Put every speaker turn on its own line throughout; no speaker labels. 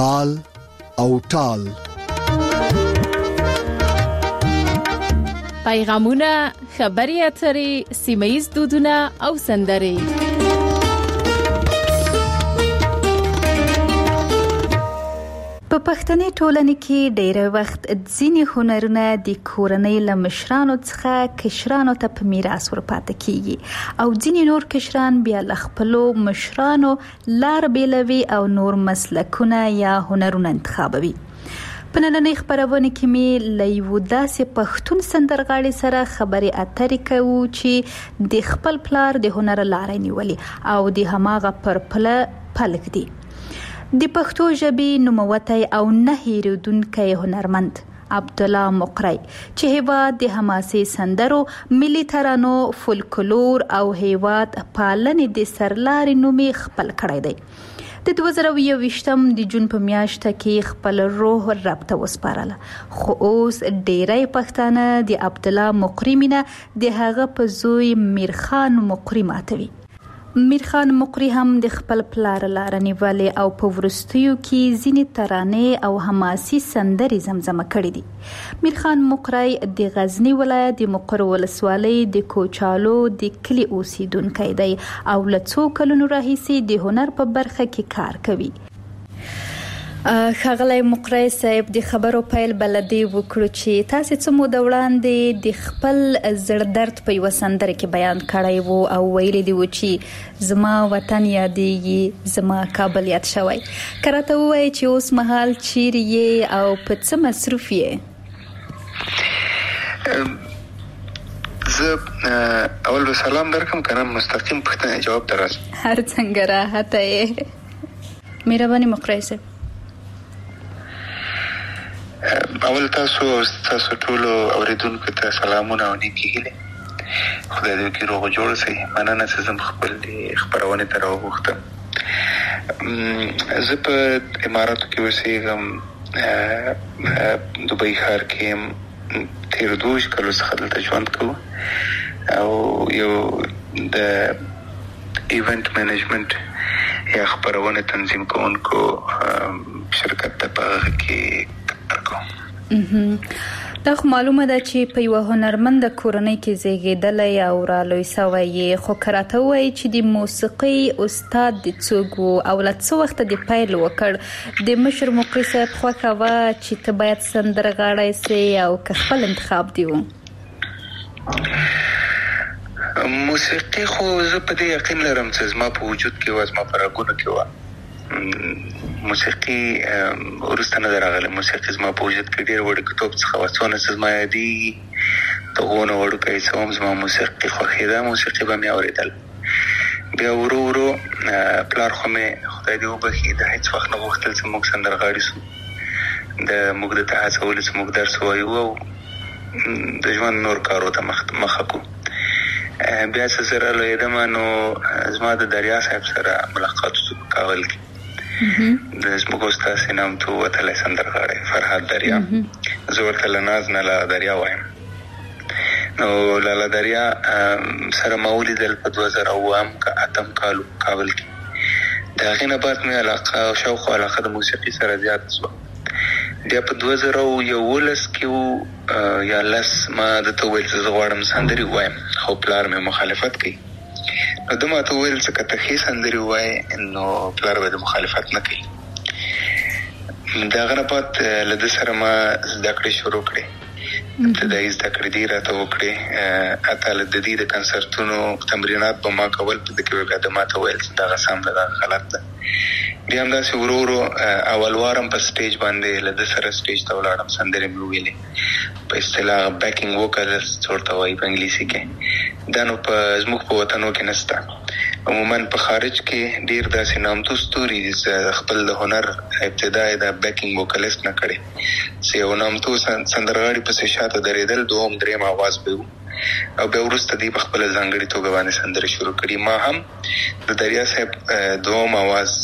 تال او ټال.
پیغامونه، خبري اترې، سیمه‌ییز دودونه او سندرې.
په پښتني ټولنه کې ډېر وخت ځینې هنرونه د کورنۍ له مشرانو څخه کشرانو ته په میراث ورپاتې کیږي او ځینې نور کشران بیا له خپلو مشرانو لار بیلوي او نور مسلکونه یا هنرونه انتخابوي. په نننۍ خپرونه کې مې له یو داسې پښتون سندرغاړي سره خبرې اترې کوو چې د خپل پلار د هنر لارې نیولې او د هماغه پر پله پلک دی. د پښتو ژبې نوموتی او نه هېرېدونکی هنرمند عبدالله مقری چې هیواد د حماسي سندرو، ملي ترانو، فولکلور او هیواد پالنې د سرلاري نومي خپل کړی دی. د 2021 د جون په میاشت کې خپل روح رب ته وسپارله، خو اوس ډیری پښتانه د عبدالله مقری مینه د هغه په زوی میرخان مقری ماتوي. میرخان مقری هم د خپل پلار لار نیولې او په ورستیو کې ځینې ترانې او حماسي سندرې زمزمه کړې دي. میرخان مقری د غزنی ولایت د مقر ولسوالۍ د کوچالو د کلی اوسیدونکی دی او له څو کلونو راهیسې د هنر په برخه کې کار کوي. ښاغلی مقری صاحب، د خبرو پیل بلدی وکړو چې تاسو څه موده وړاندې د خپل زړه درد په یوه سندره کې بیان کړی وو او ویلي دی چې زما وطن یادېږي، زما کابل یاد شوی. که راته ووایې چې اوس مهال چیرې یې او په څه مصروف یې؟
زه اول به سلام درکم که نه مستقیم پوښتنې جواب ته راشم؟
هر څنګه راحته یې. مهرباني مقری صاحب.
اول تاسو ټولو اوریدونکو ته سلامونه او نیکې هیلې. خدای دې وکړي روغ جوړ شئ. مننه چې زه خپل خپرونې ته راوغوښتم. زه په اماراتو کې اوسېږم، دوبۍ ښار کې یم. تېرو 22 کالو څخه دلته ژوند کوو او یو د ایونت مینجمنت یا خپرونې تنظیم کوونکو شرکت ته په هغه کې
دا خو معلومه ده چې په یوه هنرمنده کورنۍ کې زیږېدلی او رالوی سوی یې، خو که راته ووایي چې د موسیقۍ استاد د څوک و او له څه وخته د پیل وکړ؟ د مشر مقری صاحب خوښه وه چې ته باید سندرغاړی سې او که خپل انتخاب دی و؟
موسیقي خو زه په دې یقین لرم چې زما په وجود کې وه، زما په رګونو کې وه. موسیقي وروسته نه ده راغلی. موسیقي زما په وجود کې ډېر وړوکتوب څخه وه. څونه چې زما یادېږي د هغونه وړوکی څه هم زما موسیقي خوښېده، موسیقي به مې اورېدل. بیا ورو ورو پلار خو مې خدای دې وبخي د هېڅ وخت نه غوښتل چې موږ سندرغاړي سو. موږ د ته هڅولو چې موږ درس ووایو او د ژوند نور کارو ته مخه کړو. بیا چې زه رالویېدم نو زما د دریا صاحب سره ملاقات وشو په کابل کې. د زموږ استاد نامتو وتلی سندرغاړی فرهاد دریا، زه ورته له ناز نه لاله دریا وایم. نو لاله دریا سره ما ولیدل په 2008 که 8 کالو کابل کې. د هغې نه بعد مې علاقه او شوق علاقه د موسیقي سره زیات شوه. بیا په 2011 کې یا 10 ما درته وویل چې زه غواړم سندرې ووایم، خو پلار مې مخالفت کوي. نو ده ماته وویل چې که ته ښې سندرې ووایې نو پلار به د مخالفت نه کوي. د هغه نه بعد له ده سره ما زده کړې شروع کړې. ابتدایي زده کړې دې راته وکړې. حتی له د دې د کنسرتونو تمرینات به ما کول، په ده کې به بیا ده ماته ویل چې دغه سم ده، دغه غلط ده. بیا همداسې ورو ورو اول وارم په سټیج باندې له ده سره سټیج ته ولاړم، سندرې مې وویلې. په اصطلاح بیکینګ ووکلز ورته وایي په انګلیسي کې. دا نو زموږ په وطنو کې نشته. عموما په خارج کې ډېر داسې نامتو ستوري دي چې خپل د هنر ابتدا یې د بیکینګ ووکلیست نه کړې، چې یو نامتو سندرغاړي پسې شاته درېدل، دوم درېم آواز به و او بیا وروسته دوی په خپله ځانګړې توګه باندې سندرې شروع کړي. ما هم د دریا صاحب دوم آواز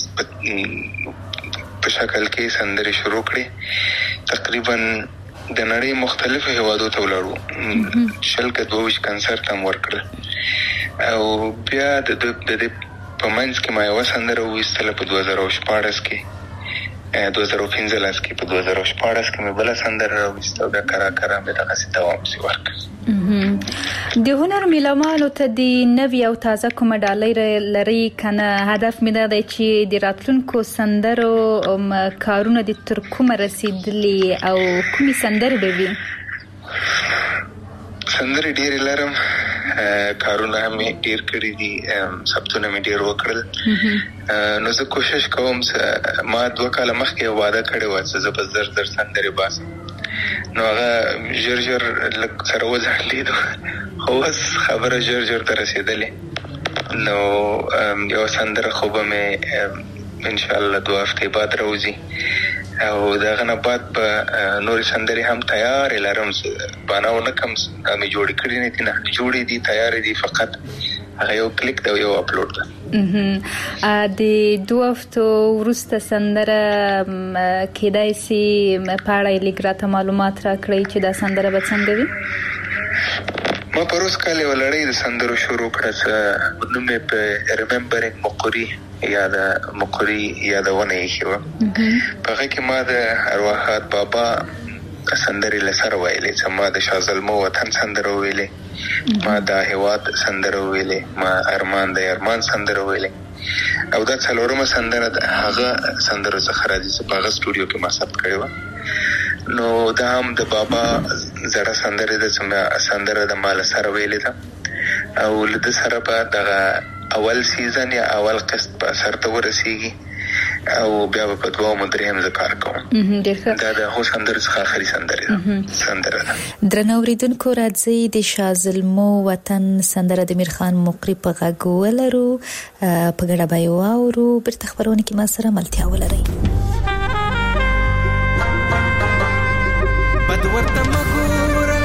په شکل کې سندرې شروع کړې. تقریبا د نړۍ مختلفو هیوادو ته ولاړو، 22 کنسرت هم ورکړل او بیا د دې په منځ کې ما یوه سندره وویستله په 2014 کې 2015 کې په 2014 کې مې بل سندره راوستو د کرا مې دغه دوام سی ورکړ.
د هنر میلمانو ته د نوې او تازه کومه ډالۍ لري کنه؟ هدف مې دا دی چې د راتلونکو سندرو کارونه د تر کومه رسیدلي او کومې سندرې به وي؟
سندرې ډېرې لرم، کارونه هم ډېر کړي دي، ثبتونه مې ډېر وکړل. نو زه کوشش کوم، ما 2 کاله مخکې وعده کړې وه چې زه به زر سندرې باسم، نو هغه ژر لږ سره وځنډېدو، خو اوس خبره ژر ته رسېدلې. نو یو سندره خو به مې انشاءالله 2 هفتې بعد راوځي، او دغه نه بعد به نورې سندرې هم تیارې لرم. باناونه کم مې جوړې کړي نه دي، نه جوړې دي، تیارې دي، فقط هغه یو کلیک دی او یو اپلوډ ده.
د 2 هفتو وروسته سندره کېدای شي په اړه یې لږ راته معلومات راکړئ چې دا سندره به څنګه وي؟
ما پروس کال یو لړۍ د سندرو شروع کړه چې نوم یې په ریممبرینګ مقري یا د مقري یادونه ایښې وه. په هغه کې ما د ارواحات بابا سندرې له سره ویلې، چې ما د شاه زلمو وطن سندره ویلې، ما د هېواد سندره ویلې، ما ارمان د ارمان سندره ویلې، او دا 4مه سندره د هغه سندرو څخه راځي چې په هغه سټوډیو کې ما ثبت کړې وه. نو دا هم د بابا زړه سندره ده چې ما سندره د ما له سره ویلې ده، او له ده سره به دغه اول سیزن یا اول قسط به سر ته ورسیږي، او بیا به په 2 او 3 زه کار کوم. دا د هغو سندرو څخه آخري سندره ده.
درنو اوریدونکو، راځئ د شاه زلمو وطن سندره د میرخان مقري په غږ ولرو، په ګډه به یې واورو. بیرته خپرونه کې ما سره ملتیا ولرئ.
بد ورته مګوره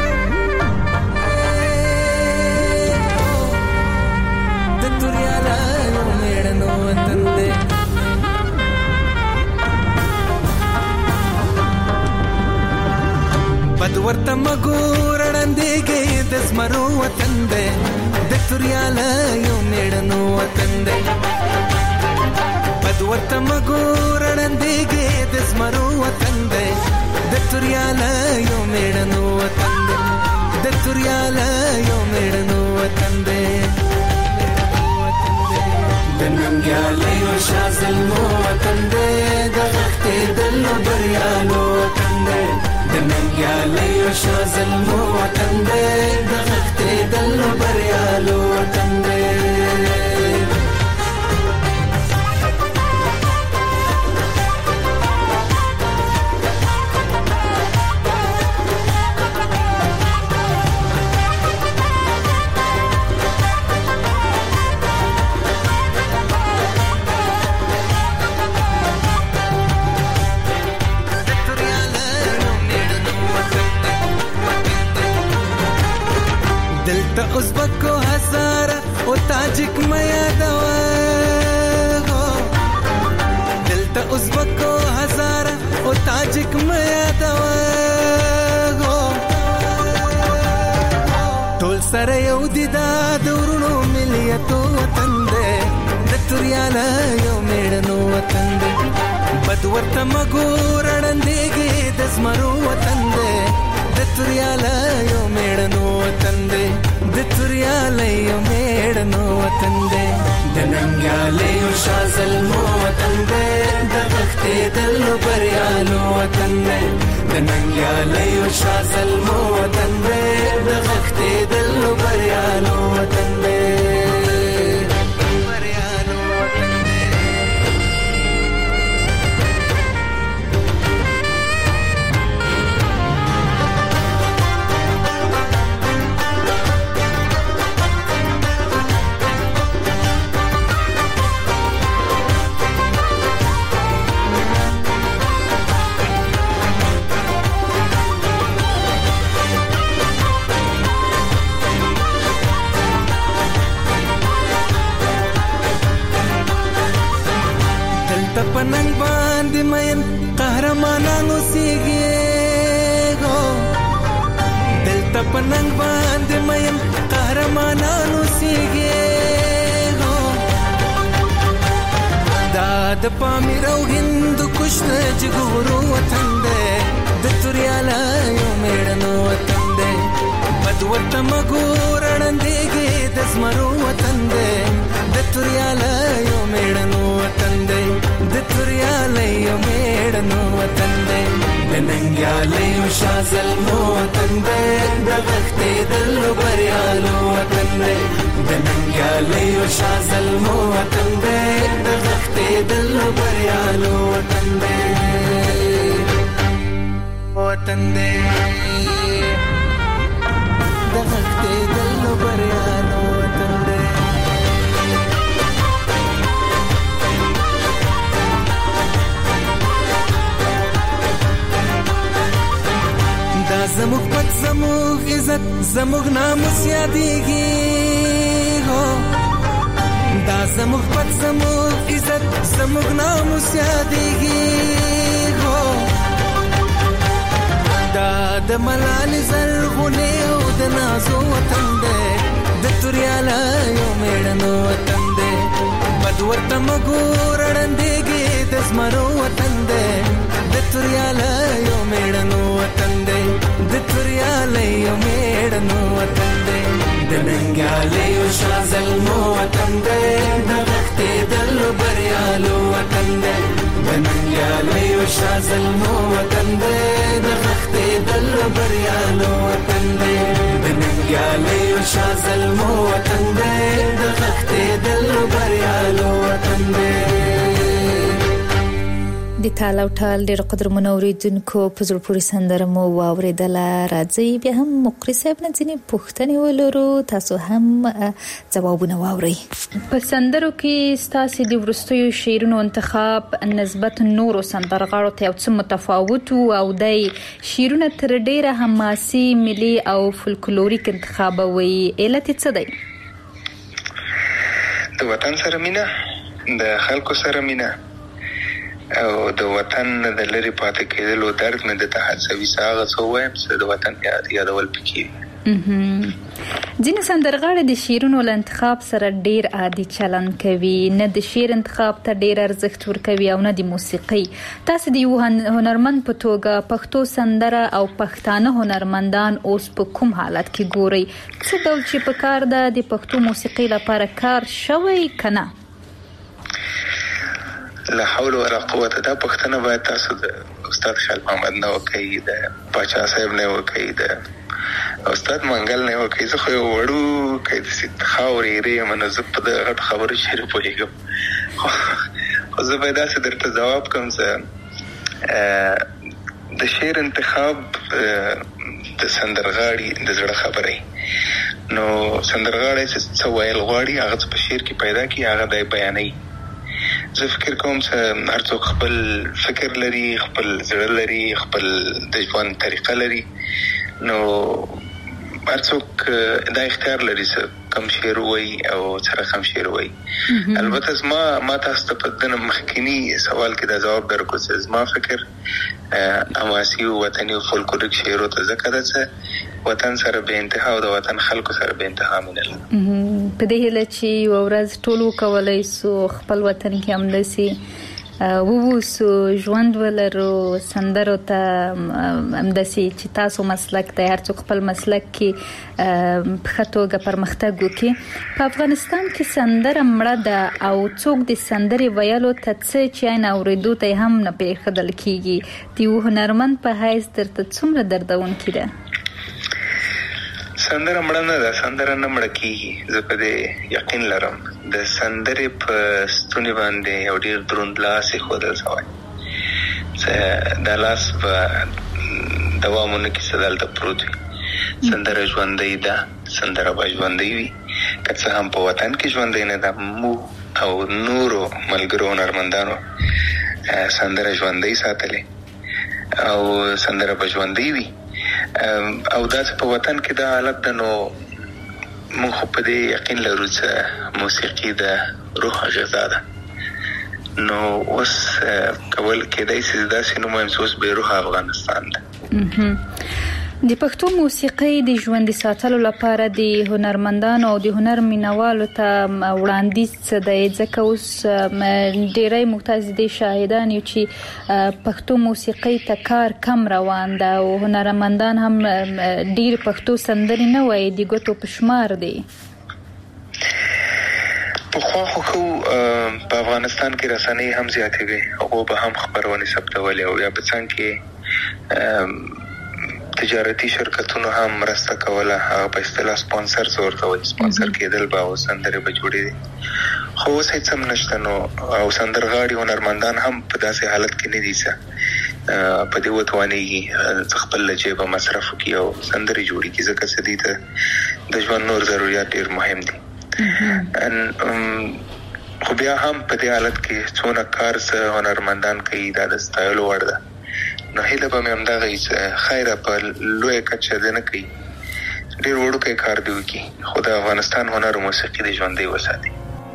د توریاله میړنو وطن دی، بد ورته مګوره ړندېږي د زمرو وطن دی، د توریاله یو میړنو وطن دی. بد ورته مګوره ړندېږي د زمرو وطن دی، د توریاله یو میړنو وطن دی، د توریاله یو میړنو وطن دی. د ننګیالیو شاه زلمو وطن دی، د غښتېدلو بریالو وطن دی، د ننګیالیو شاه زلمو وطن دی، د غښتېدلو بریالو وطن دی. دلته ازبکو هزاره او تاجک میا دوا، دلته ازبکو هزاره او تاجک میا دوا، ټول سره یو دي دا دورونو ملیتو وطن دی، د توریاله یو میړنو وطن دی. بد ورته مګوره ړندېږي د زمرو وطن دی، د توریاله یو میړنو وطن دی، د توریاله یو میړنو وطن دی. د ننګیالیو شاه زلمو وطن دی، د غښتېدلو بریالو وطن دی، د ننګیالیو شاه زلمو وطن دی، د غښتېدلو بریالو وطن دی. پننګ باندې مین قهرمانانو سیږي، دلته پننګ باندې مین قهرمانانو سیږي، دا د پامیر او هند کشت جګورو وطن دی د توریاله یو میړنو وطن دی بد ورته مګور اړندېږي د زمرو وطن دی د توریاله یو میړنو وطن دی د توریاله یو میړنو وطن دی د ننګیاله یو شازلمو وطن دی د غښتېدل بریالو وطن دی د ننګیاله یو شازلمو وطن دی د غښتېدل بریالو وطن دی وطن دی د غښتېدل بریالو وطن دی دا زموږ پت زموږ عزت زموږ ناموس یادېږي هو دا زموږ پت زموږ عزت زموږ ناموس یادېږي هو دا د ملالې زرغونې او د نازو وطن دی د توریاله یو میړنو وطن دی بد ورته مګور اړندېږي د زمرو وطن دی د توریاله یو میړنو وطن دی د توریاله یو میړنو وطن دی د ننګیاله یو شازلمو وطن دی د غښتېدل بریالو وطن دی د ننګیاله یو شازلمو وطن دی د غښتېدل بریالو وطن دی د ننګیاله یو شازلمو وطن دی د غښتېدل بریالو وطن دی
د تال او ټال ډېر قدرمنو اوریدونکو په زړه پورې سندره مو واورېدله. راځئ بیا هم مقري صاحب نه ځینې پوښتنې ولرو، تاسو هم ځوابونه واورئ. په سندرو کې ستاسې د وروستیو شعرونو انتخاب نسبت نورو سندرغاړو ته یو څه متفاوت او دی شعرونه تر ډېره حماسي، ملي او فولکلوریک انتخابوي. علت یې څه دی؟
د وطن سره مینه، د خلکو سره مینه او د وطن د لري پاتې کېدلو درد مې د تحسوي ساغه څو وایم چې د وطن یادول پکې.
ځینې سندرغاړي د شعرونو له انتخاب سره ډېر عادي چلند کوي، نه د شعر انتخاب ته ډېر ارزښت ورکوي او نه د موسیقۍ. تاسو د یو هنرمند په توګه پښتو سندره او پښتانه هنرمندان اوس په کوم حالت کې ګورئ؟ څه ډول چې په کار ده د پښتو موسیقۍ لپاره کار شوی کنه؟
لا حول ولا قوت. دا پښتنه باید تاسو د استاد خال محمد نه وکړئ، د پاچا صاحب نه وکړئ، د استاد منګل نه وکړئ. زه خو یو وړو کې د خاورې ری منه زه په دغه خبرو شریف پوهېږم، خو زه باید داسې درته ځواب کوم چې د شعر انتخاب د سندرغاړي د زړه خبرې. نو سندرغاړي چې څه ویل غواړي هغه په شعر کې پیدا کړي، هغه دی بیانوي. زه فکر کوم چې هر څوک خپل فکر لري، خپل زړه لري، خپل د ژوند طریقه لري. نو هر څوک دا اختیار لري چې کم شعر وایي او څه رقم شعر وایي. البته ما تاسو ته په دنه مخکینی سوال کې دا جواب درکو چې زما فکر حماسي او وطني او فولکلوریک شعرو ته ځکه ده چې وطن سره به انتها او د وطن خلکو سره به انتها مینه لري.
په دې هیله چې یو ورځ ټول وکولای سو خپل وطن کې همداسې ووسو، ژوند ولرو، سندرو ته همداسې چې تاسو مسلک دی هر څوک خپل مسلک کې په ښه توګه پرمختګ وکړي. په افغانستان کې سندره مړه ده او څوک د سندرې ویلو ته څه چې عین اورېدو ته هم نه پرېښودل کېږي. د یو هنرمند په حیث درته څومره دردونکې ده؟
سندره مړه نه ده، سندره نه مړه کېږي. زه په دې یقین لرم. د سندرې په ستوني باندې یو ډېر دروند لاس ایښودل شوی چې دا لاس به دوام ونه کړي، چې دلته پروت وي. سندره ژوندۍ ده، سندره به ژوندۍ وي، که څه هم په وطن کې ژوندۍ نه ده. موږ او نورو ملګرو هنرمندانو سندره ژوندۍ ساتلې او سندره به ژوندۍ وي. او داسې په وطن کې دا حالت ده. نو موږ په دې یقین لرو چې موسیقي د روح غذا ده. نو اوس کول کېدای شي داسې نو مهم اوس به روح افغانستان ده.
د پښتو موسیقۍ د ژوند ساتلو لپاره د هنرمندانو او د هنر مینوالو ته وړاندیز څه دی؟ ځکه اوس ډېری مختلف دي شاهدان یو چې پښتو موسیقۍ ته کار کم روان ده او هنرمندان هم ډېر پښتو سندرې نه وایي، د ګوتو په شمار دي.
پخوا خو په افغانستان کې رسنۍ هم زیاتې وي، هغو به هم خبرونه ثبتولې او یا په څنګ کې تجارتي شرکتونو هم مرسته کوله، هغه په اصطلاح سپانسرز ورته وایي، سپانسر کېدل به او سندرې به جوړېدې. خو اوس هېڅ هم نشته نو او سندرغاړي هنرمندان هم په داسې حالت کې نه دي چې په دې وتوانېږي خپل له جیبه مصرف وکړي او سندرې جوړې کړي، ځکه چې دې ته د ژوند نور ضرورت ډېر مهم دي. خو بیا هم په دې حالت کې څونه کار څه هنرمندان کوي دا د ستایلو وړ ده. نو هیله به مې همدغه وي چې خیره په لویه کچه دې نه کوي، ډېر وړوکی کار دې وکړي، خو د افغانستان هنر او موسیقي دې ژوندی وساتي.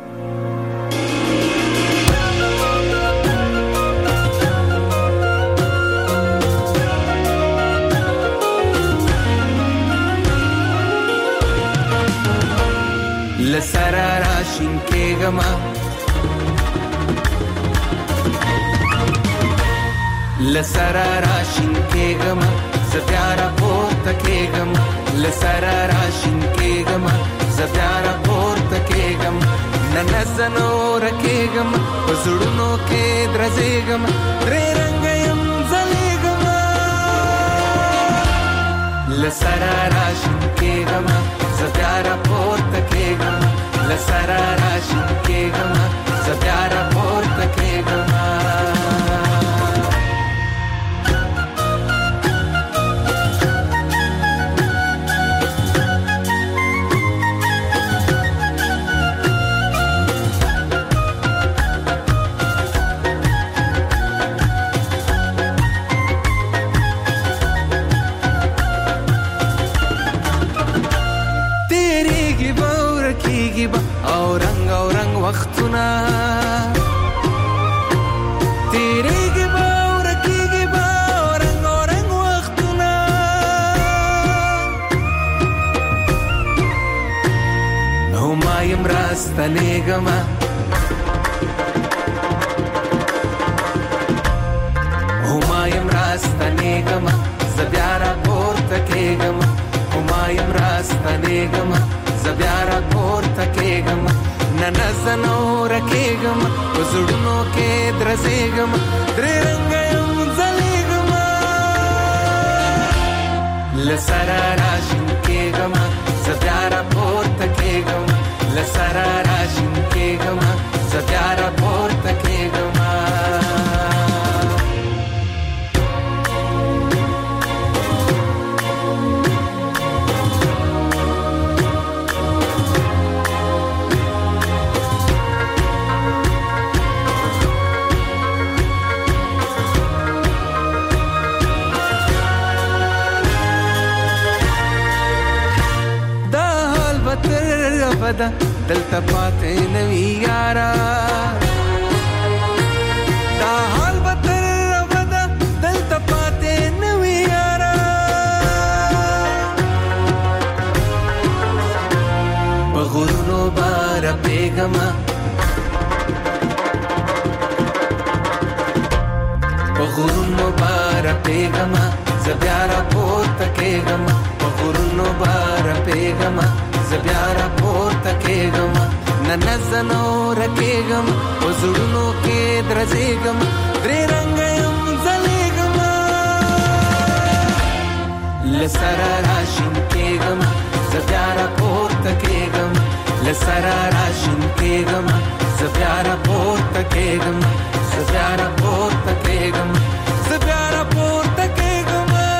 لسرا راشین کېږما لسرا راشین کېږما زه بیا راپورته کېږم، لسرا راشین کېږما زه بیا راپورته کېږم، نه زه نوره کېږم په زړونو کې درزېږم، درې رنګه یم ځلېږمه. لسرا راشین کېږما زه بیا راپورته کېږم، لسرا راشین کېږما زه بیا راپورته کېږمه. او رنگ وختونه تیریږي به او رکیږي به او رنگ وختونه، هما یم راستنېږمه هما یم راستنېږمه زه بیا راپورته کېږم، هما یم راستنېږمه زه بیا راپورته کېږم، نه زه نوره کېږم په زړونو کې درزېږم، درې رنګه یم ځلېږمه. لسرا راشین کېږمه زه بیا راپورته کېږم، لسرا راشین کېږمه زه بیا راپورته کېږمه. دلته پاتې نوی یارا دا حال به تر ابده دلته پاتې نوی یارا، په غرونو به رپېږمه په غرونو به رپېږمه زه بیا راپورته کېږم، په غرونو به رپېږمه زه بیا راپورته کېږم، نه زه نوره کېږم په زړونو کې درزېږم، درې رنګه یم ځلېږمه. لسرا راشین کېږم زه بیا راپورته کېږم، لسرا راشین کېږم زه بیا راپورته کېږم، زه بیا راپورته کېږم، زه بیا راپورته کېږم.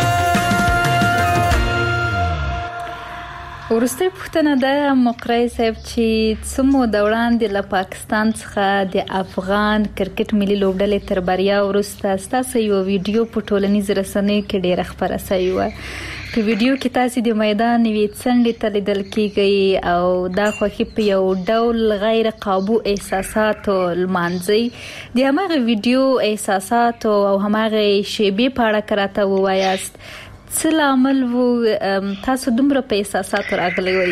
وروستۍ پوښتنه ده مقری صاحب چې څه موده وړاندې له پاکستان څخه د افغان کرکټ ملي لوبډلې تر بریا وروسته ستاسو یو ویډیو په ټولنیزو رسنیو کې ډېره خپره شوې وه. په ویډیو کې تاسو د میدان یوې څنډې ته لیدل کېږئ او دا خوښي په یو ډول غیر قابو احساساتو لمانځئ. د هماغه ویډیو احساساتو او هماغه شیبې په اړه که راته ووایاست څه لامل وو تاسو دومره په احساساتو راغلي وئ؟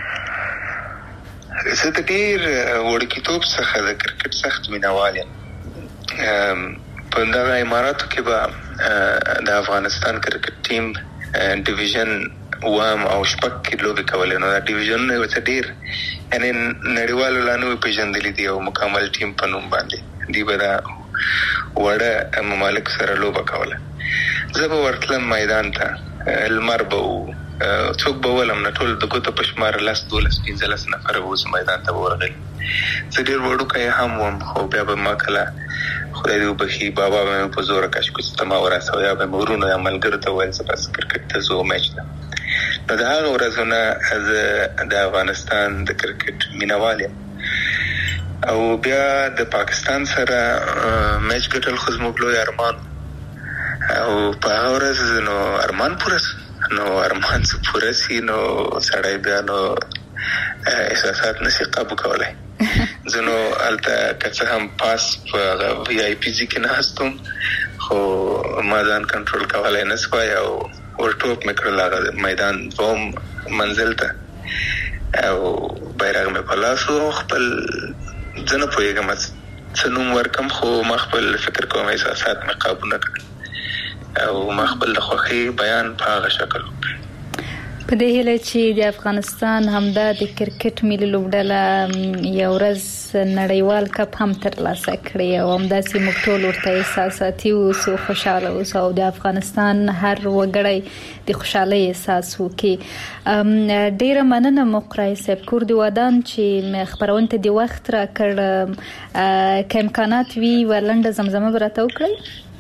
زه د ډېر وړکیتوب څخه د کرکټ سخت مینوال یم. په دغه اماراتو کې به د افغانستان کرکټ ټیم ډیویژن وام او شپږ کې لوبې کولې، نو دا ډیویژنونه یو څه ډېر یعنې نړیوالو لا نه وي پېژندلي دي او مکمل ټیم په نوم باندې دوی به دا وړه ممالک سره لوبه کوله. زه به ورتلم میدان ته، لمر به و، څوک به ولم نه، ټول د ګوتو په شمار 10 12 15 نفره به اوس میدان ته به ورغلي. زه ډېر وړوکی هم وم، خو بیا به ما کله خدای دې وبخي بابا به مې په زوره کشکش ته ما ورسوه، یا به مې ورونو یا ملګرو ته ویل زه بس کرکټ ته ځو میچ ته. نو د هغه ورځو نه زه د افغانستان د کرکټ مینوال یم. او بیا د پاکستان سره میچ ګټل خو زموږ لوی ارمان، او په هغه ورځ نو ارمان پوره سو. نو ارمان څه پوره سي نو سړی بیا نو احساسات نشي قابو کولی. زه نو هلته که څه هم پاس په وی آی پي کې ناست وم، خو ما ځان کنټرول کولی نه سوای او ورټوپ مې کړل هغه میدان دوم منزل ته، او بیرغ مې په لاس و. خپل زه نه پوهېږم څه نوم ورکم، خو ما خپل فکر کوم احساسات مې قابو نه کړل او ما خپل د خوښۍ بیان په هغه شکل وکړ.
په دې هیله چې د افغانستان همدا د کرکټ ملي لوبډله یو ورځ نړیوال کپ هم ترلاسه کړي او همداسې موږ ټول ورته احساساتي اوسو، خوشحاله اوسو او د افغانستان هر وګړی د خوشحالۍ احساس وکړي. ډیره مننه مقرای صاحب، کور د ودان چې خپرونې ته د وخت راکړ. که امکانات وي ولنډه زمزمه به راته وکړئ.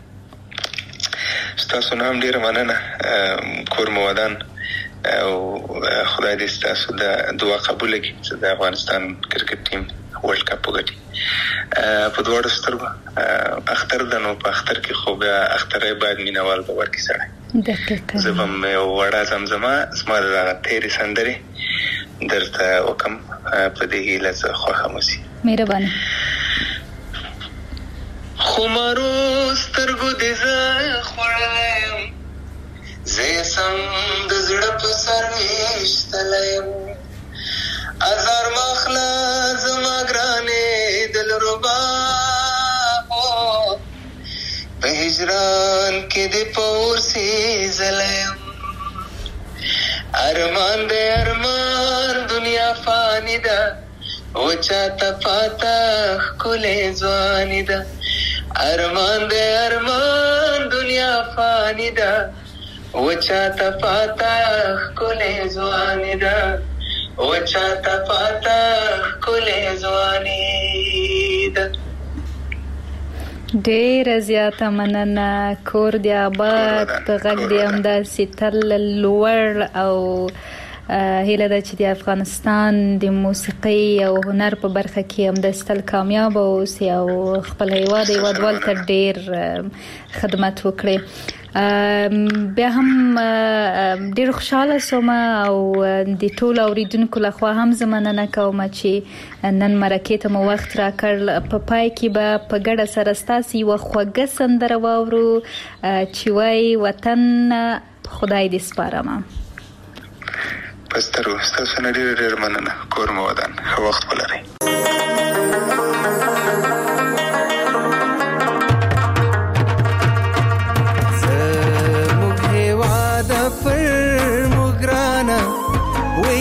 ستاسو نه هم ډیره مننه، کور مو ودان او خدای دې ستاسو د دعا قبول کړي چې د افغانستان کرکټ ټیم ورلد کپ وګټي. په دواړو سترګو اختر ده، نو په اختر کې خو بیا اخترۍ باید مینوال به ورکړي سړی. زه به یو وړه زمزمه زما د دغه تېرې سندرې درته وکړم، په دې هیله زه خوښه مو سي.
مهرباني.
خمارو سترګو دې زه خوړلی یم، زه یې سم د زړه په سر ویشتلی یم. ازار ماخله زما ګرانې دلربا، په هجران کې دې په اور سیزلی یم. ارمان دې ارمان دنیا فانی ده، وچاته پاته ښکلې ځواني ده. ارمان دې ارمان دنیا فانی ده، وچاته پاته ښکلې ځواني ده، وچاته پاته ښکلې ځواني ده.
ډیره زیاته مننه، کور دې آباد، غږ دې همداسې تل لوړ او هیله ده چې د افغانستان د موسیقۍ او هنر په برخه کې همداسې تل کامیاب اوسي او خپل هیوادوال ته ډیر خدمت وکړي. بیا هم ډیر خوشحاله سوم او د ټولو اوریدونکو لخوا هم زه مننه کوم چې نن مرکې ته مو وخت راکړ. په پای کې به په ګډه سره ستاسې یوه خوږه سندره واورو چې وایي وطن خدای دې سپارمه.
پسترو ستاسو نه ډېر مننه، کور مو ودان، ښه وخت ولرئ.
زموږ هېواد پر موږ ګرانه وی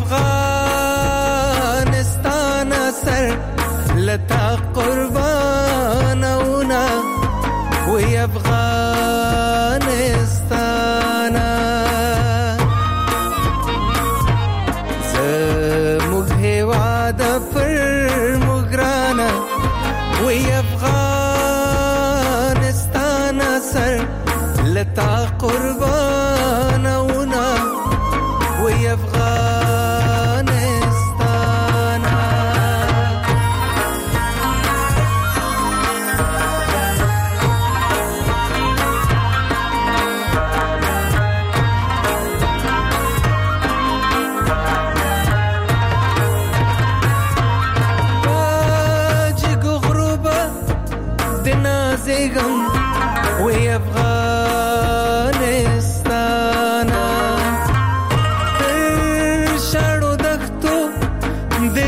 افغانستان سر لتا قربانونه وی افغانستان. زموږ هېواد پر موږ ګرانه وی افغانستان سر لتا قربانونه وی افغانستان. زیگم وی افغانستان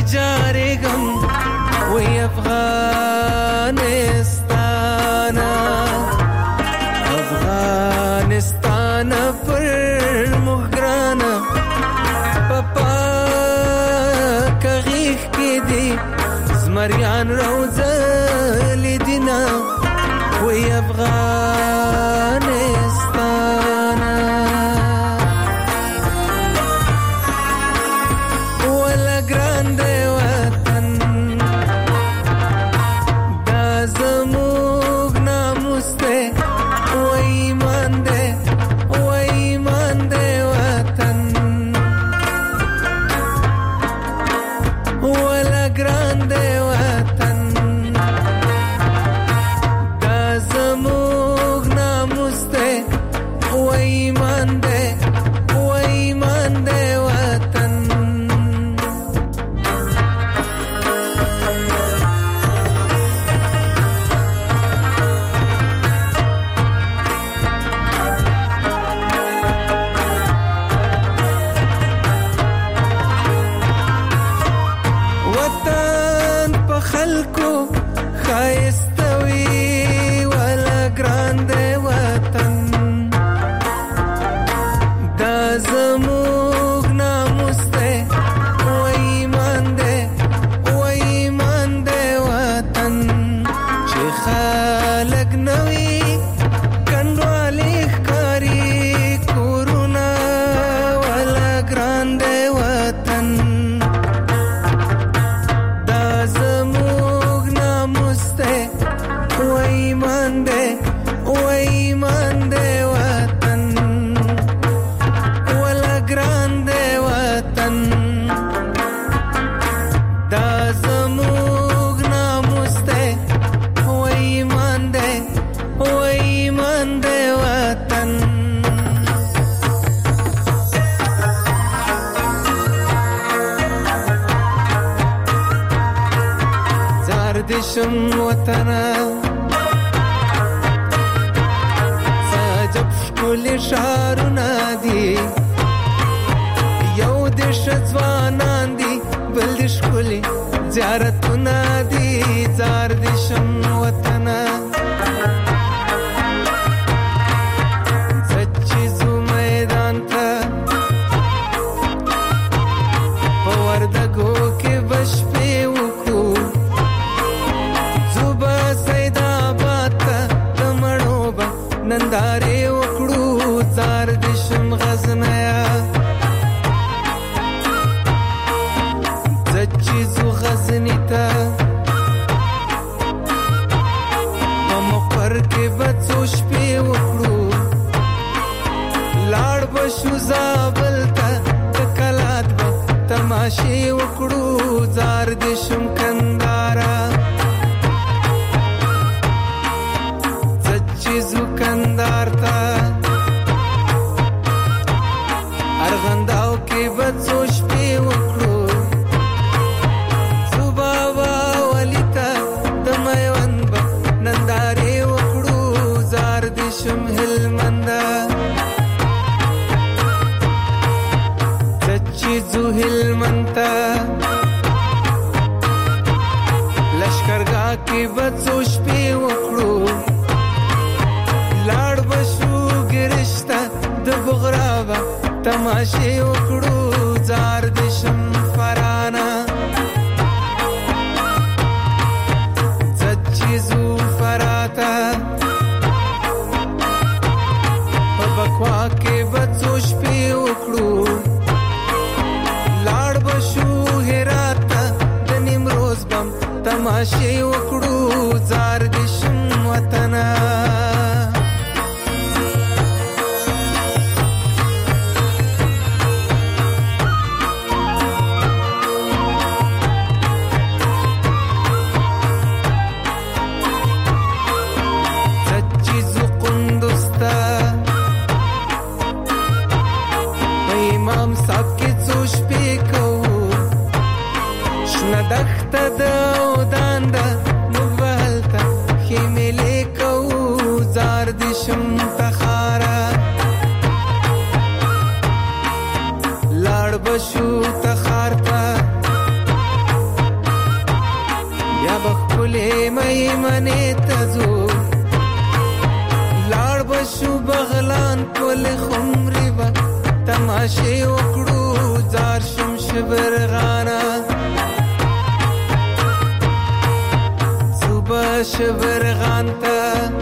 جارګم وای افغانستان افغانستان پر مهران پپا کغیخ کې دی زمریان روزه لیدینا وای افغانستان ولا ګران دی وطن دا زموږ ناموس دی وای ایمان دی وطن ولا ګران دی وطن دا زموږ ناموس دی وای ایمان دی وطن وطن په خلکو ښایسته وي ولا ګران دی وطن دا زموږ ناموس دی وای ایمان دی وطن چې خلک نوي کنډوالې ښکاري کورونه ولا ګران دی وطن دا زموږ ناموس دی وای ایمان دی وطن ولا ګران دی وطن دا زموږ ناموس دی وای ایمان دی وطن زار دشم وطن سجب شکل شارونه دي یو دش ځوانان دي بل د شکل زیارتونه دي زار دشم وطن سچیزو میدان ته په وردګو کې بشپې وکړو زوبا سیدآباد ته د مړو به نندارې وکړو زار دشم غزنیا زچیزو غزنی ته په مقر کې به څو شپې وکړو لاړ به شو زابل ته د کلات به تماشې وکړو زار دشم کندارا زچیزو کندار ته ارغنداو کې به څو شپې وکړو صبابا ولی ته د میوند به نندارې وکړو زار دشم هلمنده زچیزو هلمند ته لشکرګاه کې به څو شپې وکړو لاړ به شو ګرشته د بغرا تماشې وکړو زار دشم فرانا زچیزو فراتا په بکوا کې به څو شپې وکړو لاړ به شو هرات د نیمروز بم تماشې وکړو زار دشم وطن دخته د ودان د مغلتا خیملې کو زار دشم تخارا لاړ بشو تخارتا میمنې ته ځو لاړ بشو بغلان کول خمرې به تماشې وکړو زار شم شبرغانا زوبه شبرغان ته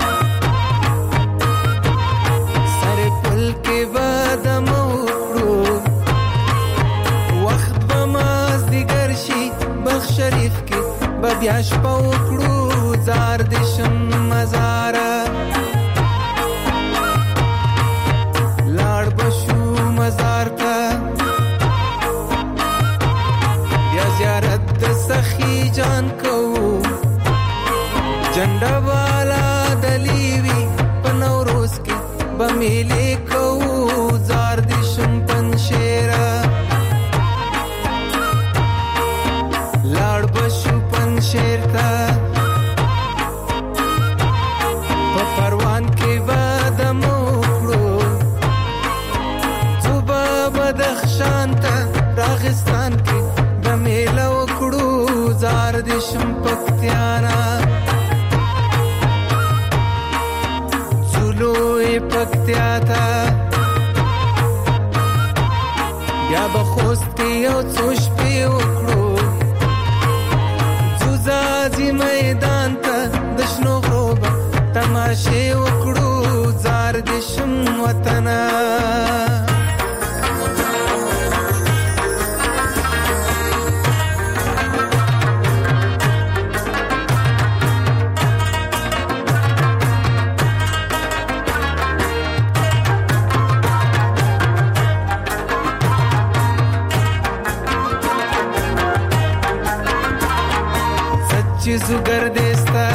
سر پل کې به دم وکړو وخت به مازدیګر شي بخ شریف کې به بیا شپه وکړو زار دې شم مزاره لاړ بشو مزار ته بیا زیارت د سخی جان کوو جنډه والا دلیوی په نوروز کې به میلې کوو زار دې شم پنشیره لاړ بشو پنشیر ته په پروان کې به دم وکړو صوبه بدخشان ته راغستان کې به میله وکړو زار دې شم پکتیانا زولوی پکتیا ته بیا به خوست کې یو څو شپې وکړو ځوځاځي میدان ته د شنو غرو به تماشې وکړو زار دې شم وطنه چیزو گردستا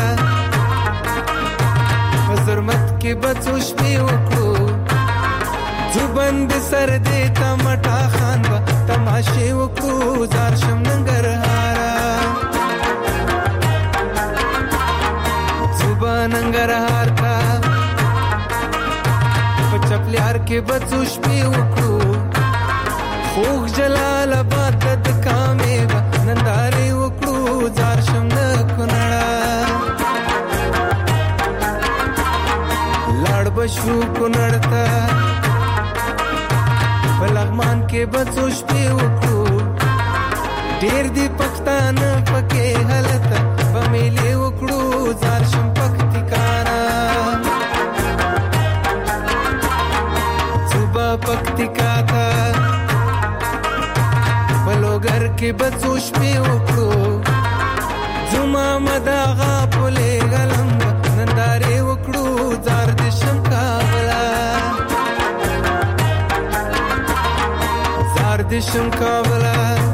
وزرمت کې بچو شپې وکړو زبند سر دې تمټا خان با تماشې وکړو زار شم ننګرهارا زبا ننګرهار تا پچپلیار کې بچو شپې وکړو خوږ جلال آباد د کامې با نندارې وکړو زار شم د کونړه لاړ بشو کونړ ته په لغمان کې بڅو شپې وکړو ډېر دي پښتانه پکې هلته به میلې وکړو زار شم پکتیکانا صوبه پکتیکا ته په لوګر کې بڅو شپې وکړو زما مداغا پولې غلم نندارې وکړو زار دې شم کابلا زار دې شم کابلا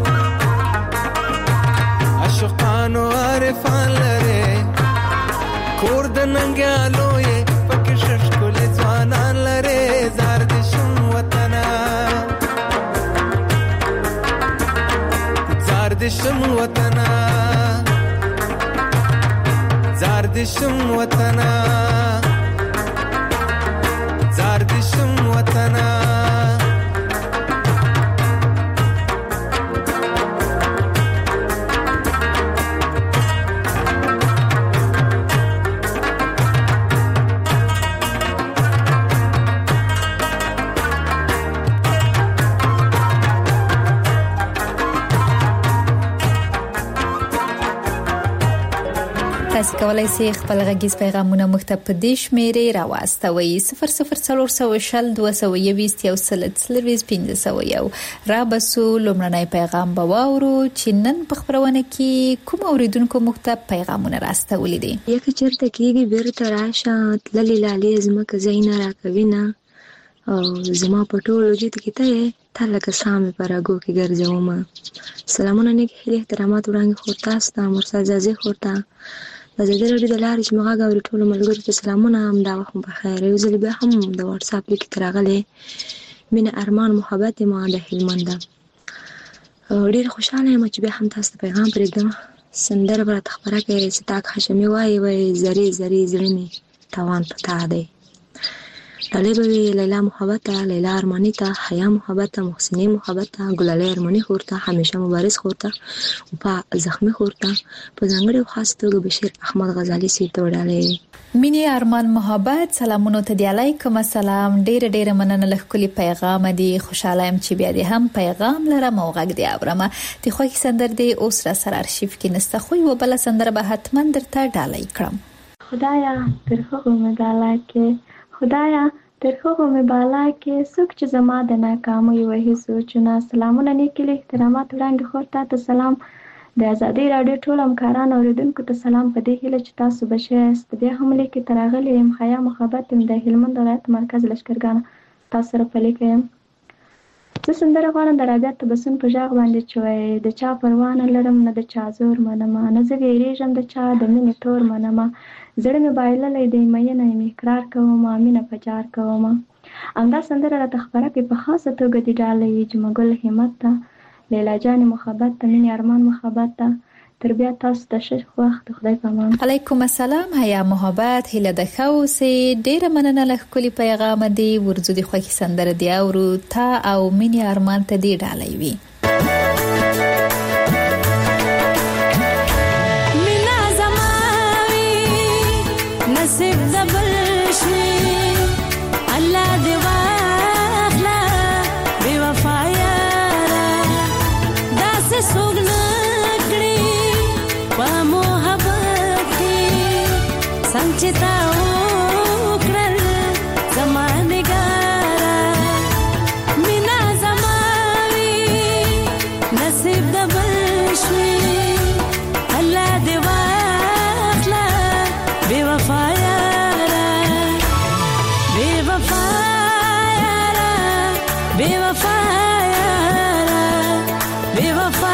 عاشقانو عارفان لره کور د ننګیالو یې پکې ششکولې ځوانان لره زار دې شم وطنه زار دې شم وطنه زار دې شم وطنه زار دې شم وطنه
تاسو کولای شئ خپل غږیز پیغامونه موږ ته په دې شمیرې راواستوئ 00402021 را بسو لومړنی پیغام به واورو چې نن په خبرونه کې کوم اوریدونکو موږ ته پیغامونه راستولي دي
یک چرته کېږي بیرته راشه تللې لالې زمکه زینا راکوي نه او زما په ټولو جید کې ته لکه سامې پراګو کې ګرځوم سلامونه نیک هیله احترامات وړاندې خو تاسو ته مرسا ځازي خورتا د زړه لري د لارې چې مغا غوړي ټول ملګرو ته سلامونه هم دا وخت په خیر یو ځل به هم د واتس اپ لیک ترغلې مين ارمان محبت ما د هلمند ډیر خوشاله یم چې به هم تاسو پیغام پرېږدم سندره بر خبره کې ستاک هاشمي وای زری زری زړنی توان پتا دی ډالۍ به وي لیلا محبت ته، لیلا ارماني ته، حیا محبت ته، محسنې محبت ته، ګلالۍ ارماني خور ته، همیشه مبارز خور ته، په زخمي خور ته، په ځانګړي او خاص توګه بشیر احمد غزالي سي ته ډالۍ وي.
مینې ارمان محبت سلامونو ته دی. علیکم السلام. ډېر مننه لکلی پیغام دی. خوشاله ام چې بیا دې هم پیغام لرم او غږ دی اورم. د خوښي سندر دی اوس را سره ارشیف کې نسته، خو یو بل سندر به حتما درته ډالۍ کړم.
خدایا تر هغه مې بالا کې، خدایا تر هغه مې بالا کې، څوک چې زما د ناکامۍ وهي سوچونه. سلامونه نیکي احترامات وړاندې خور ته سلام. د ازادي رادیو ټول همکاران اوریدونکو ته سلام. په دې هیله چې تاسو به ښه یاست. بیا هم لیکي تراغلی یم حیا محبت یم د هلمند ولایت مرکز لشکرګاه تاسو سره په لیکه یم. زه سندره غواړم د رابعه تبسم په غږ باندې چې وایي د چا پروا نه لرم نه د چا زور منمه، نه زه ویرېږم د چا د مینې تور منمه، زړه مې بایللی دی مینه یم اقرار کومه، مینه په جار کومه. همدا سندره راته خپره کړي په خاصه توګه د ډالۍ جمعګل همت ته، لیلا جان محبت ته، مینې ارمان محبت ته. تر بیا تاسو ته ښه وخت. خدای پامان.
علیکم السلام. حیا محبت هیله د ښه اوسې. ډېره مننه لکلی پیغام دی. ورځو د خوښي سندره دی اورو تا او مینې ارمان ته دی ډالۍ وي.
مینا زماوي نصیب د بل شي، الله دی واخلا بے وفا یارا، داسې څوک نه په محبت کې سنچتا وکړل زما نګارا. مینا زماوي نصیب د بل شوي، الله دې واخلا بے وفا یارا، بے وفا یارا، بے وفا یارا، بے وفا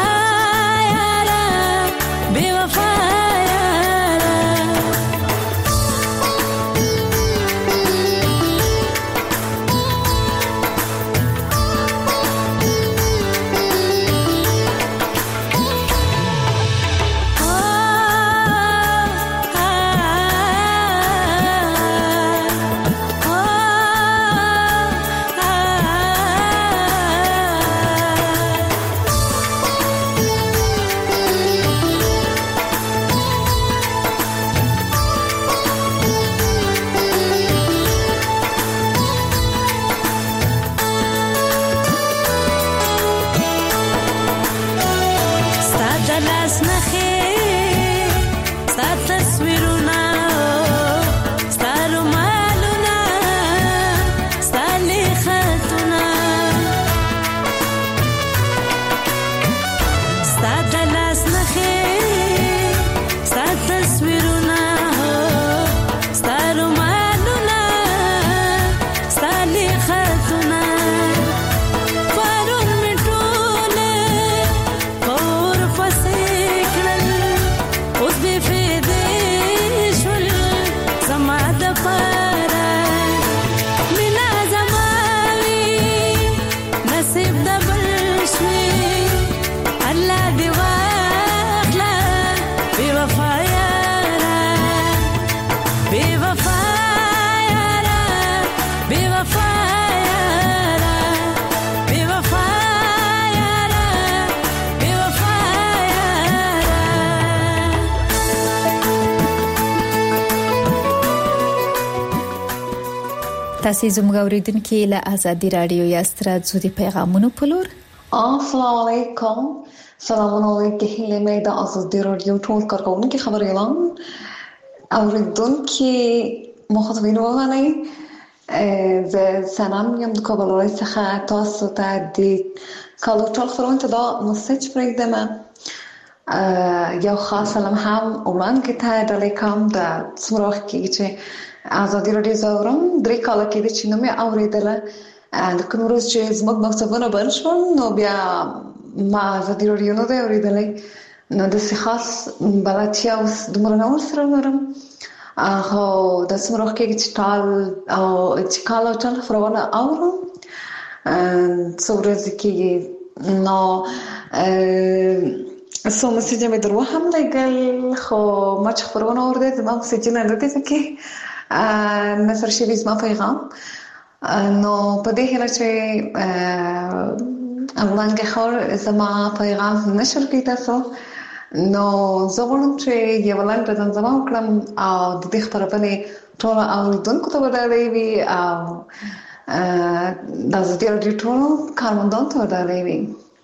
تاسو زموږ اوریدونکو له آزادي رادیو یا ستراتزو د پیغامونو په لور.
السلام علیکم. سلامونه علیکم هیله د آزادي رادیو ټول کارکونکو خبر اعلان اوریدونکو مخاطبین وغنی ز سلام یم د کابل څخه تاسو ته د کالو ټول فرونت دا مسج پرېږدم. یو خاص سلام هم وړاندې ته د لیکم د سمراخ کې چې آزادي رادیو زورم درې کاله کې چې نو مې اوریدله د کوم ورځ چې زموږ مکتبونه بند شول نو بیا ما آزادي رادیو نه دی اوریدلی نو داسې خاص بلدتیا اوس دومره نه ورسره لرم خو داسې مې راښکېږي چې چې کال او ټال خپرونه اورم څو ورځې کېږي نو څو مسیجه مې در وهم لګل خو ما چې خپرونه اورېده زما مسیجونه نه دي پکې نثر شوي زما پیغام نو په دې هله چې وړاندې خور زما پیغام نشر کړی تاسو نو زه غواړم چې یو لاندې ځنځما وکړم او د دې خبرونه ټول اوریدونکو ته ودرې وي او د دې ټول کارمندان ته ودرې وي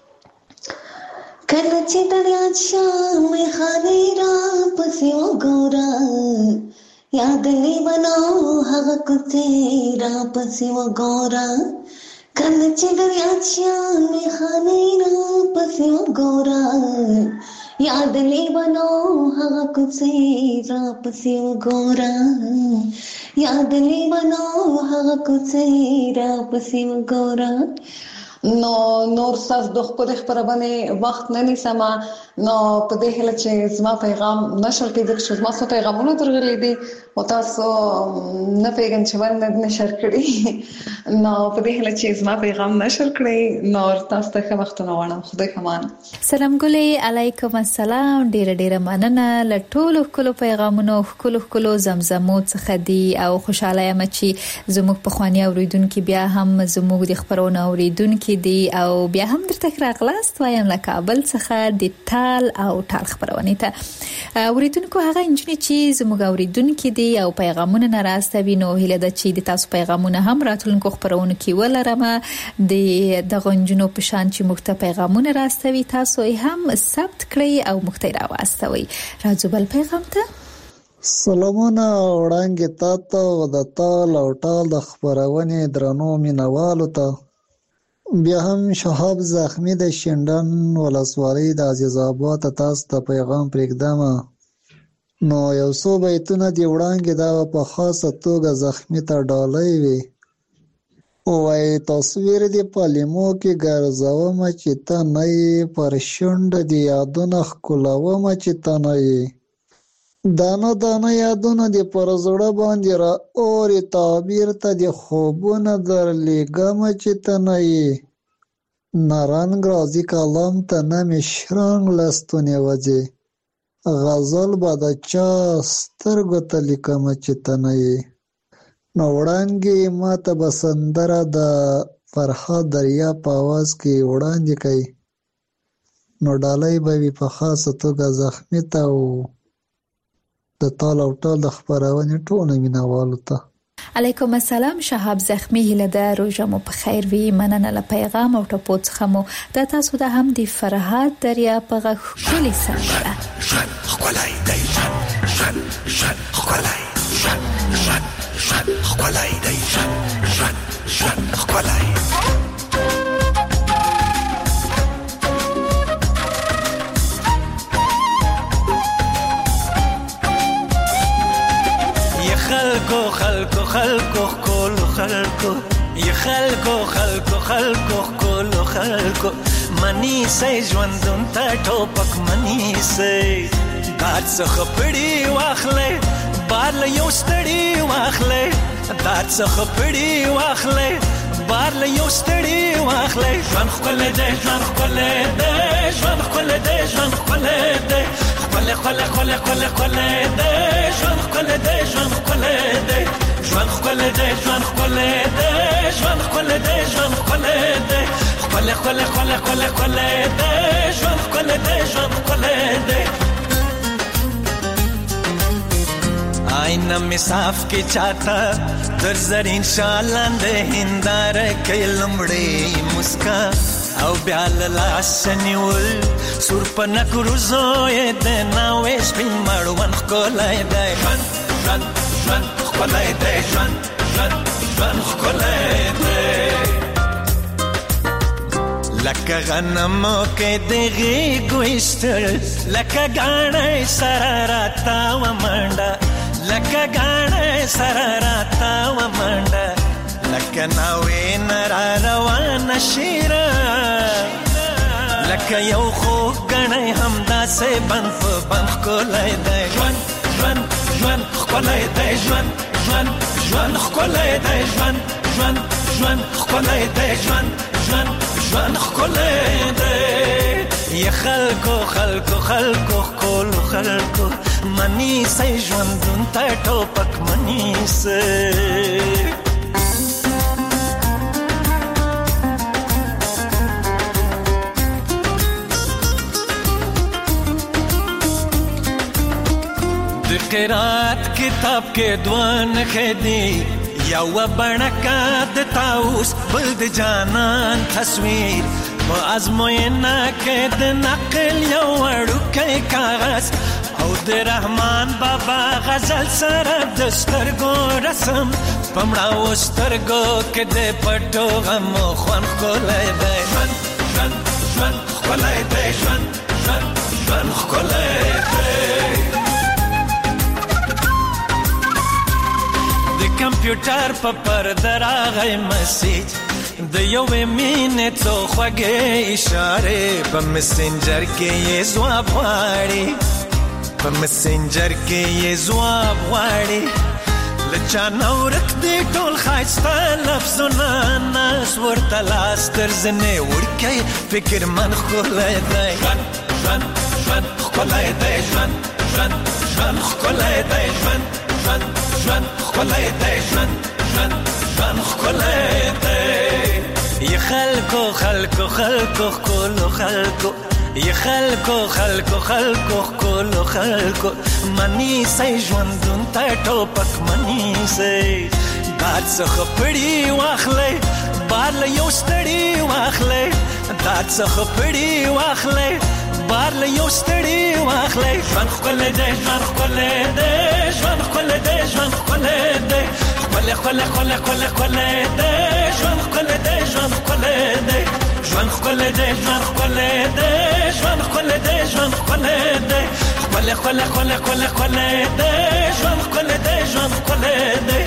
کله چې دریا شامې خانې را پسې وګوره یاد لیونو هغه کوڅې را پسې وګوره کله چې دریا شامې خانې را پسې وګوره یاد لیونو هغه کوڅې را پسې وګوره یاد لیونو هغه کوڅې را پسې وګوره
نو نور صاف د خپل خبرونه وخت نه نیسم نو په دې هله چې زما پیغام نشر کړي چې زما څو پیغامونه درغلي دي او تاسو نه پیغام چې ورنه نشر کړي نو په دې هله چې زما پیغام نشر کړي نو تاسو ته وخت نه وړم خدای کمان
سلام ګلې علیکم السلام ډیره مننه لټولو کلو پیغامونو کلو زمزمو څخه دي او خوشاله یم چې زموږ په خواني اوریدونکو بیا هم زموږ د خبرونو اوریدونکو دي او بیا هم درته راغلاست وایم له کابل څخه د تال او ټال خبرونه ته اوریدونکو هغه انجنې چې زموږ اوریدونکو دي او پیغامونه ناراستوي نو هیله ده چې د تاسو پیغامونه هم راتلونکو خبرونه کې ولرم د غنجونو په شان چې موږ ته پیغامونه راستوي تاسو هم ثبت کړئ او موږ ته راوستوي راځو بل پیغام ته
سلامونه وړاندې تاسو د تال او ټال د خبرونه درنو مینوالو ته بیا هم شهاب زخمی د شندن ولسوالۍ د عزیز آباد تاسو ته پیغام پرېږدم نو یو څو بیتونه دی وړاندې دا په خاصه توګه زخمی ته ډالۍ وي وای تصویر دی پلیمو کې ګرځوم چې ته نه پر شونډ دی یادونه ښکلوم چې ته نه دانه یادونه دی پر زړه باندې را اوري تعبیر ته دی خوبونه درلېږم چې ته نه نارنګ راځي کلام ته نه مې شرنګ لستونې وځي غزل به د چا سترګو ته لیکم چې ته نه نو وړاندې ما ته به سندره د فرهاد دریا په اواز کې وړاندې کوي نو ډالۍ به وي په خاصه توګه زخمی ته او د تال او ټال د خبرونې ټولو مینوالو ته
علیکم السلام شهاب زخمی هله ده روژه مو په خیر وي مننه له پیغام او ټپو څخه مو د تاسو د هم د فرهاد دریا په غږ ښکلې سندره
ژوند ښکلی دی ژوند ښکلی ژوند ښکلی دی ژوند ښکلی خلکو کولو خلکو یا خلکو کولو خلکو منی سي ژوندون ته ټوپک منی سي داد څخه پړی واخلې بار له یو ستړی واخلې داد څخه پړی واخلې بار له یو ستړی واخلې ژوند ښکلی دی ژوند ښکلی دی ژوند ښکلی دی ژوند ښکلی دی ښکلی دی ژوند ښکلی دی ژوند ښکلی دی ژوند ښکلی دی ژوند ښکلی دی ژوند ښکلی دی ژوند ښکلی دی ښکلی دی ژوند ښکلی دی ژوند ښکلی دی آینه می صاف کې چاته در زرین شالاندې هنداره کې لمړې مسکا او بیا لاس نیول سور په نکرو زوی د ناوې سپین مړوند ښکلی دی ژوند ښکلی دی ژوند ښکلی دی لکه غنمو کې د غېږو ایستل لکه ګاڼی سره راتاوه منډه لکه ګاڼی سره راتاوه منډه لکه ناوې نه را روانه شیره لکه یو خوږ ګڼی همداسې بند په بند ښکلی دی ژوند ښکلی دی ژوند ښکلی دی ژوند ښکلی دی ژوند ښکلی دی یا خلکو ښکلو خلکو منی سي ژوندون ته ټوپک منی سي قرات کتاب کې دوان خدي یو بڼکات تاوس بل د جانان تصویر په ازموینه کې د نقل یو وړوکی کاغذ او د رحمان بابا غزل سره د سترګو رسم پمړاو سترګو کې د پټو غمو خوان ښکلی دی ژوند ژوند ژوند ښکلی دی ژوند ژوند ژوند ښکلی دی د کمپیوټر په پرده راغی مسیج د یوې مینې څو خوږې اشارې په مسنجر کې یې ځواب غواړي په مسنجر کې یې ځواب غواړي له چا نه ورک دی ټول ښایسته لفظونه ناز ورته لاس تر زنې وړکی فکر من ښکلی دی ژوند ژوند ژوند ښکلی دی ژوند ژوند ژوند ښکلی دی ژوند ژوند ژوند ښکلی دی ژوند ژوند ژوند ښکلی دی ی خلکو خلکو خلکو ښکلو خلکو ی خلکو خلکو خلکو ښکلو خلکو منیسئ ژوندون ته ټوپک منیسئ باد څخه پړي واخلئ باد له یو ستړي واخلئ داد څخه پړي واخلئ باد له یو ستړي واخلئ ژوند ښکلی دی ژوند ښکلی دی ژوند ښکلی دی ژوند ښکلی دی ښکلی ښکلی ښکلی ښکلی ښکلی دی ژوند ښکلی دی ژوند ښکلی دی ژوند ښکلی دی ژوند ښکلی دی ژوند ښکلی دی ژوند ښکلی دی ښکلی ښکلی ښکلی ښکلی ښکلی دی ژوند ښکلی دی ژوند ښکلی دی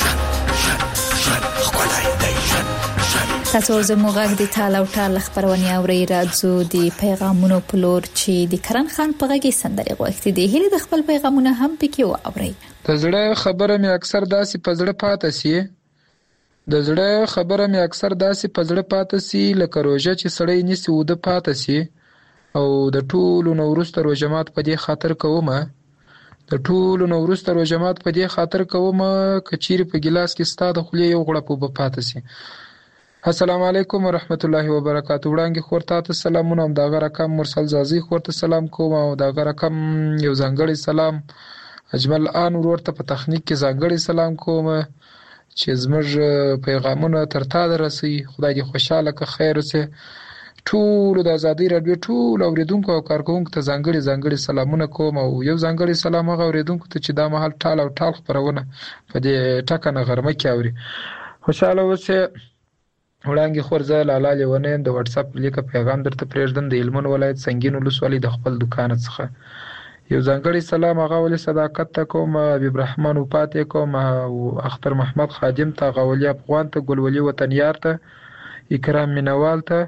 ژوند ښکلی دی ژوند
تاسو زموږ غږ د ټال او ټال خبرونه اوري راځو د پیغامونو په لور چې د کرن خان په غږ سندري غوښتي دي هله د خپل پیغامونه هم پکې واوري
د زړه خبره مې اکثر داسې په زړه پاتې سي د زړه خبره مې اکثر داسې په زړه پاتې سي لکه روژه چې سړی نیسي وده پاتې سي او د ټولو نو وروسته روژه مات په دې خاطر کومه د ټولو نو وروسته روژه مات په دې خاطر کومه کچيري په ګلاس کې ستاده خولې یو غړپ وب پاتې سي السلام علیکم ورحمت الله وبرکاتہ وړاندې خورته ته سلامونه هم دا رقم مرسل زازي خورته سلام کوم او دا رقم یو ځانګړی سلام اجمل ان ورته په تخنیک کې ځانګړی سلام کوم چې زموږ پیغامونه تر تا درسي خدای دې خوشاله که خیر وسه ټول د ازادي رادیو ټول اوریدونکو او کارکونکو ته ځانګړي سلامونه کوم او یو ځانګړي سلام هغه اوریدونکو ته چې دا مهال ټال او ټال خبرونه په دې ټکنه غرمه کې اوري خوشاله وسه وړاندې خورزه لاله لیونه د واتس اپ لیکه پیغام درته پرېږدم د علمون ولایت سنگین ولسوالۍ د خپل دکان څخه یو ځانګړي سلام هغه ولې صداقت ته کوم حبیب رحمان وپاتې کوم او اختر محمد خادم ته غولي افغان ته ګلولي وطنیار ته اکرام مینوال ته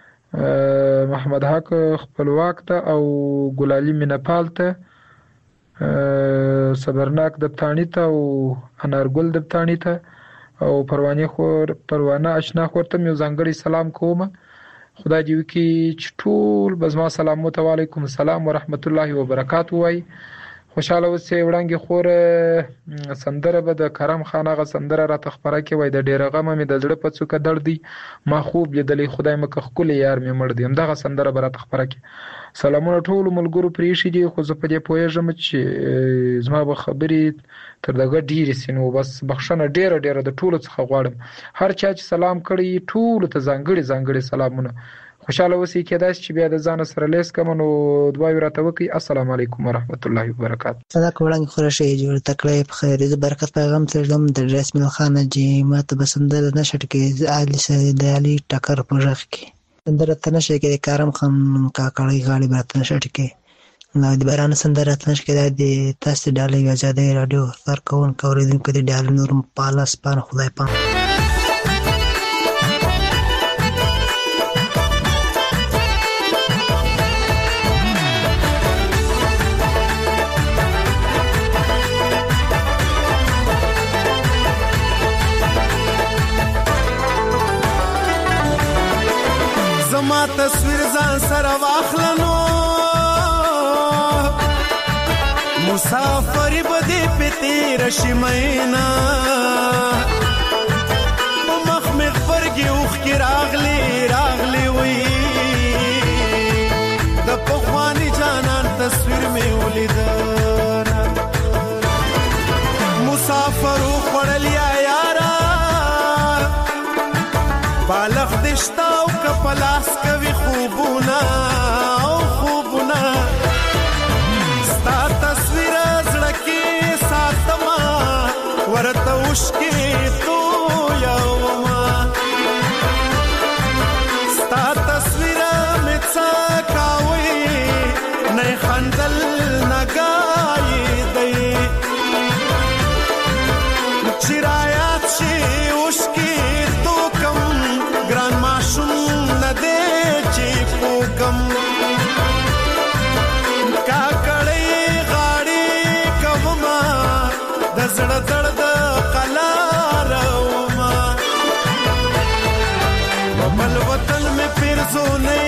محمد حق خپلواک ته او ګلالي مینپال ته صبرناک دبتانی ته او انارګل دبتانی ته او پروانه آشنا خورته یو ځانګړي سلام کوم خدای دې وکي چې ټول بزما سلام علیکم السلام ورحمت الله وبرکاتہ وای خوشاله اوسئ وړاندې خور سندره به د کرم خان غ سندره را تخبره کې وای د ډیره غمه مې د زړه په څوکه درد دی ما خوب لیدلې خدای مکه خپل یار مې مړ دی همدغه سندره به را تخبره کې سلامونه ټول ملګرو پریشي دي خو زه په دې پوهیږم چې زما به خبرې تر دغه ډیره سينو بس بخښنه ډیره د ټولو څخه غواړم هر چا چې سلام کړی ټول ته ځانګړي سلامونه خوشاله اوسئ کېدای چې بیا د ځان سره لیس کوم نو دعا ورته وکي السلام علیکم ورحمت الله وبرکاتہ
صدق وړاندې خورشه جوړ تکړه په خیر دې برکت پیغام ترجم د رسمي خانه جی ماته بسندر نشټ کې علي سید علي ټکر پروژه کې سندره تنشه کې کارم خان کاکړی غالي برات نشټ کې نو د باران سندره تنشه کې د تاسو ډالې آزادې رادیو سر کون کوریدونکو د ډال نور پالاس پان خدای پام
زما تصویر ځان سره واخلنو مسافر بده پتی رشمینا مخ مخ فرګي اوخ کی راغلی وی د پخوانی جانان تصویر می ولیدنا خوړلیا یارا بالغ دشتا او کپلاس کوي خوبونه او خوبونه ستا تصویر زړه کې ساتما ورته وشکې تو یوما ستا تصویر مې څه کاوي نه خندل نګای دی چرایات شي وشکې تو کم ګران ماشوم نه دی چې پوکم کاکړې غاړې کوما د زړه درد قلار وما بل وطن میں پھر زونه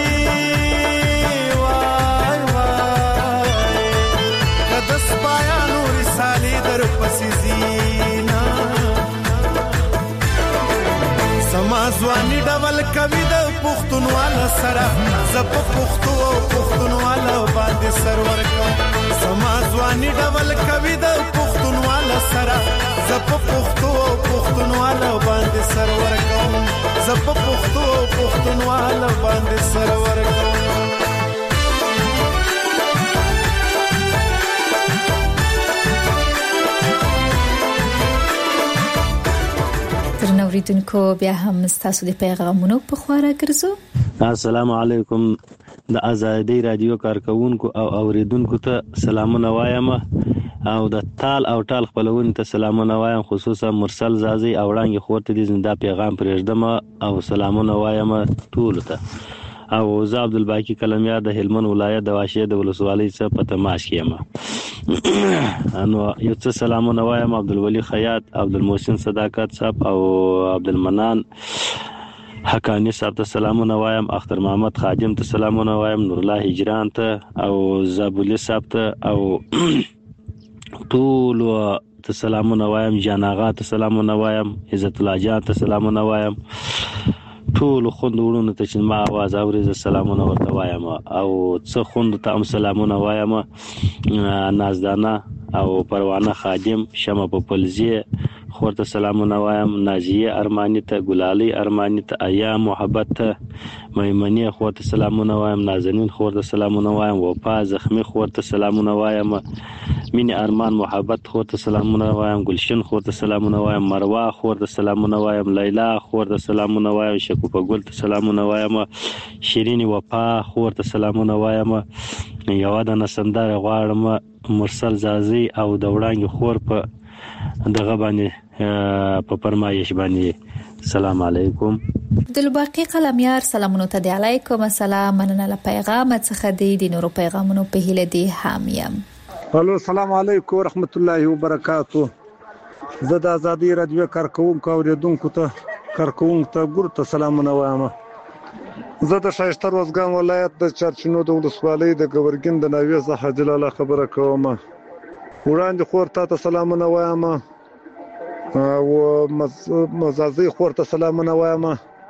وای وای کدس پایا نور سالی در پسې زینا سمازوانی ډول کوي د پښتونواله سره زپ پښتو او پښتونواله باندې سرور کوم سمازوانی ډول کوي د پښتونواله سره زپ پښتو او پښتونواله باندې سرور کوم زپ پښتو او پښتونواله باندې سرور کوم
اوریدونکو بیا هم ستاسو د پیغامونو په خواړه ګرځو.
السلام علیکم د آزادۍ رادیو کارکونکو او اوریدونکو ته سلامونه وایم او د تال او ټال خپلون ته سلامونه وایم خصوصا مرسل زازي او وړاندې خورته دي زنده پیغام پرېږدم او سلامونه وایم ټول ته او زه عبدالباقی کلمیار د هلمند ولایت د واشه د ولسوالۍ څخه په تماس کېم انو یو څه سلامونه وایم عبدالولی خیاط عبدالمحسن صداقت صاحب او عبدالمنان حقانی صاحب ته سلامونه وایم اختر محمد خادم ته سلامونه وایم نور الله هجران ته او زابولی صاحب ته او ټول ته سلامونه وایم جان آغا ته سلامونه وایم عزت الله جان ته سلامونه وایم ټول خوند ورونو ته چې ما आवाज اوري ز سلامونه ورته وایم او څه خوند ته هم سلامونه وایم نازدانه او پروانه خادم شمه په پلزیه خورته سلامونه وایم نازیه ارمانی ته ګلالی ارمانی ته ایا محبت ته میمنی خورته سلامونه وایم نازنین خورته سلامونه وایم وفا زخمی خورته سلامونه وایم مینی ارمان محبت خورته سلامونه وایم گلشن خورته سلامونه وایم مروه خورته سلامونه وایم لیلا خورته سلامونه وایم شکوفه ګل ته سلامونه وایم شیرین وفا خورته سلامونه وایم یو د نسندار غواړم مرسل زازي او د وړاندې خور په دغه باندې په فرمایش باندې سلام علیکم
عبدالباقی قلمیار سلامونه ته دی علیکم السلام مننه له پیغام څخه دی د نورو پیغامونو په هیله دی حامیم
الو السلام علیکم ورحمت الله وبرکاتو زه د آزادۍ رادیو کارکونکو اوریدونکو ته ګورته سلامونه وایم زه د شایسته روزګان ولایت د چارچینو د ولسوالۍ د ګورګین د ناوې څخه جلاله خبره کوم وړاندې خور ته سلامونه وایم او مزازي خور ته سلامونه وایم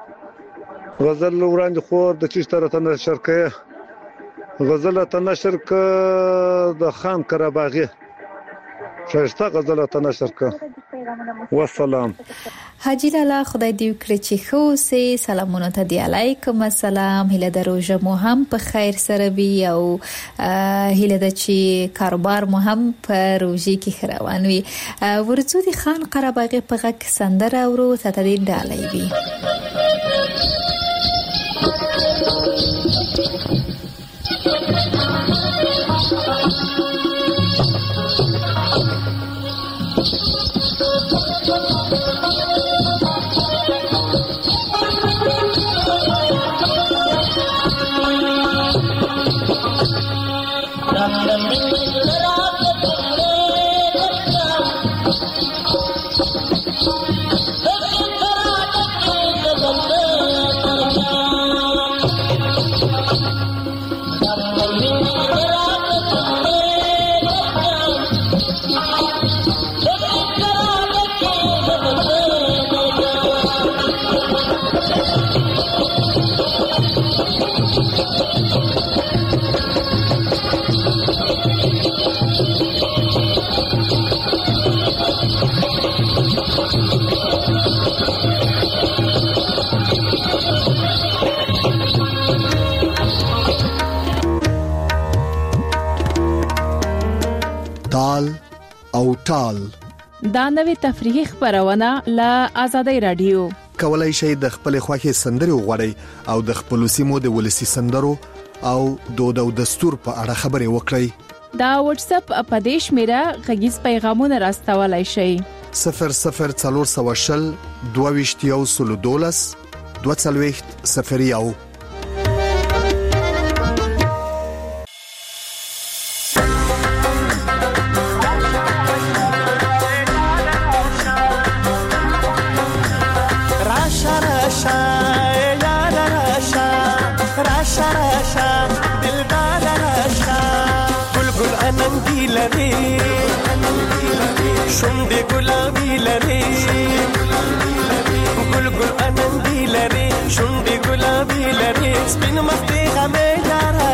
غزل وړاندې خور د چشتره ته نشر کړه غزل ته نشر کړه د خان کرباغي شایسته غزل ته نشر کړه والسلام
حاجی لالا خدای دې وکړي چې خو سي سلامونه ته دی علیکم السلام هله دروژه مو هم په خیر سره وي او هله د چې کاروبار مو هم په روزي کې خروان وي ورڅو دي خان قرباغي په غک سندره ورو ته دې ډالې وي
Thank you.
ټال.
دا نوې تفریحي خبرونه له آزادۍ رادیو.
کولای شئ د خپل خوښي سندري وغوړئ او د خپل سیمو د ولسی سندرو او دود او دستور په اړه خبرې وکړئ.
دا واتس اپ اپدیش میرا غږیز پیغامونه راستولای شئ.
0040 22 240
شونډې ګلابي لري ګل ګل انندي لري شونډې ګلابي لري سپین مخ دې غمې یارا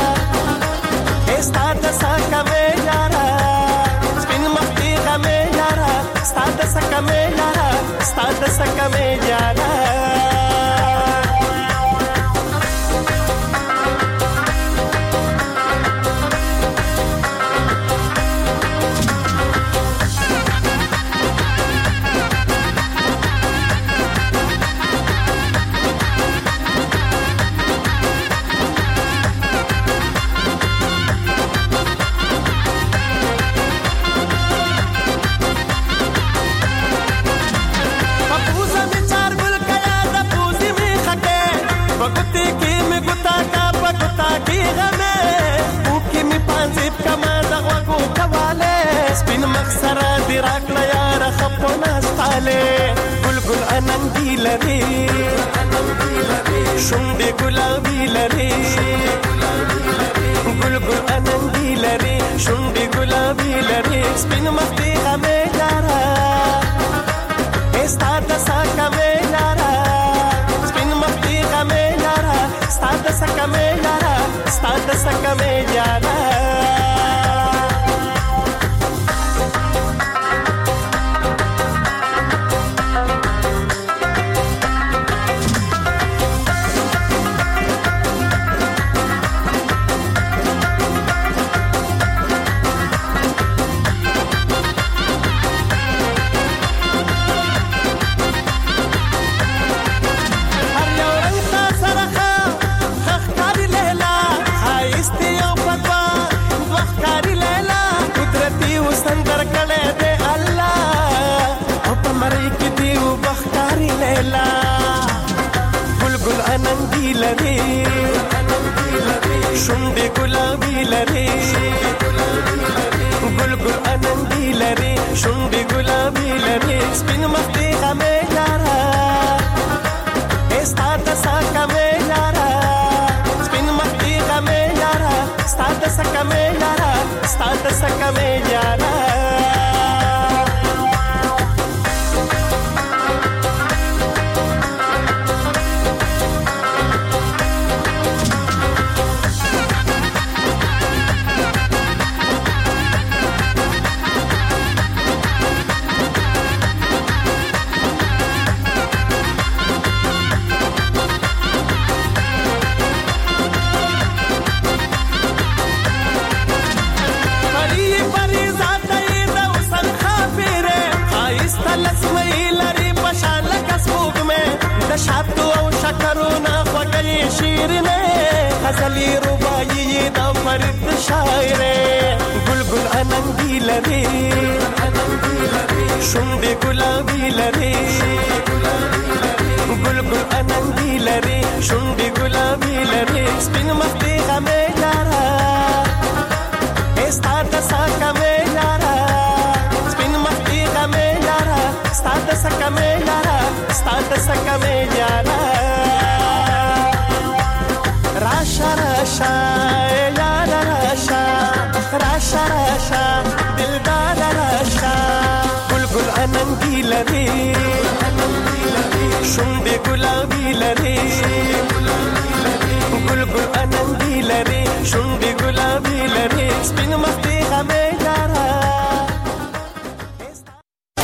استا د سکه مې یارا سپین مخ دې غمې یارا استا د سکه مې یارا استا د سکه مې یارا سپین مخسره دی راکړه یاره خپونه ستاله ګل ګل اننګي لري شونډې ګلابي لري ګل ګل اننګي لري شونډې ګلابي لري سپین مخ دې غمې یاره استا د سکه مې یاره سپین مخ دې غمې یاره استا د سکه مې یاره استا د سکه مې یاره شونډې ګلابي لري ګل ګل اننګي لري شونډې ګلابي لري سپین مخ دې غمې یاره استا د سکه مې یاره سپین مخ دې غمې یاره استا د سکه مې یاره استا د سکه مې یاره شاتو او شکرونه خوږلې شیرینه غزلې رباعي د فرید شاعره ګل ګل اننګي لري شونډې ګلابي لري ګل ګل اننګي لري شونډې ګلابي لري سپین مخ دې غمې یاره استا د سکه مې یاره سپین مخ دې غمې یاره استا د سکه مې یاره استا د سکه مې یاره راشا راشا یاره راشا راشا راشا دلدار راشا ګل ګل اننګي لري شونډې ګلابي لري ګل ګل اننګي لري شونډې ګلابي لري سپین مخ دې غمې یاره